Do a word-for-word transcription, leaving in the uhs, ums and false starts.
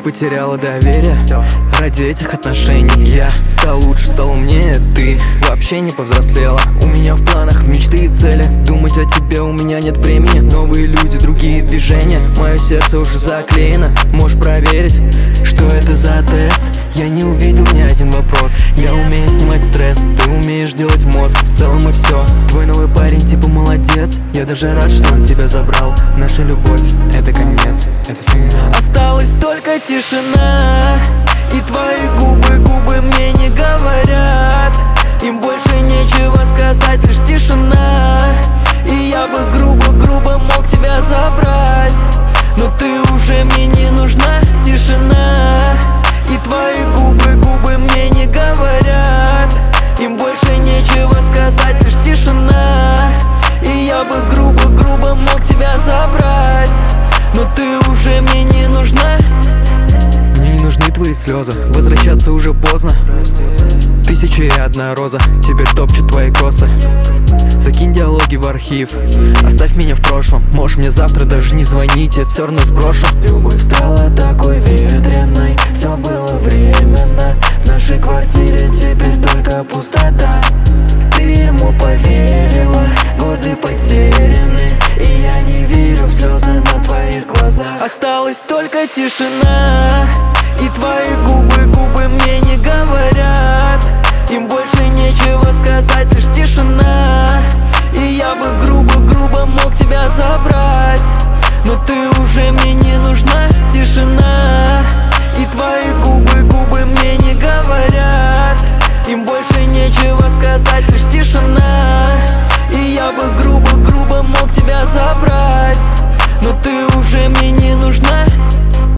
потеряла доверие. Ради этих отношений я стал лучше, стал умнее. Ты вообще не повзрослела. У меня в планах мечты и цели. Думать о тебе у меня нет времени. Новые люди, другие движения. Мое сердце уже заклеено. Можешь проверить, что это за тест. Я не увидел ни один вопрос. Я умею снимать стресс, ты умеешь делать мозг. В целом и все. Твой новый парень типа молодец. Я даже рад, что он тебя забрал. Наша любовь — это конец, это финал. Осталась только тишина, и твои губы, губы мне не говорят. Им больше нечего сказать, лишь тишина. И я бы грубо-грубо мог тебя забрать, но ты уже мне не нужна. Тишина, и твои губы, губы мне не говорят. Им больше нечего сказать, лишь тишина. И я бы грубо-грубо мог тебя забрать, но ты уже мне не нужна. Мне не нужны твои слезы, возвращаться уже поздно. Тысяча и одна роза теперь топчет твои косы. Закинь диалоги в архив, оставь меня в прошлом. Можешь мне завтра даже не звонить, я все равно сброшу. Любовь стала такой ветреной, все было временно. В нашей квартире теперь только пустота. Ты ему поверила, годы потеряны, и я не верю в слезы на твоих глазах. Осталась только тишина, и твои губы, губы мне не говорят. Им больше нечего сказать, лишь тишина. И я бы грубо-грубо мог тебя забрать, но ты уже мне не нужна. Тишина, и твои губы, губы мне не говорят. Им больше нечего сказать, лишь тишина. И я бы грубо-грубо мог тебя забрать, но ты уже мне не нужна.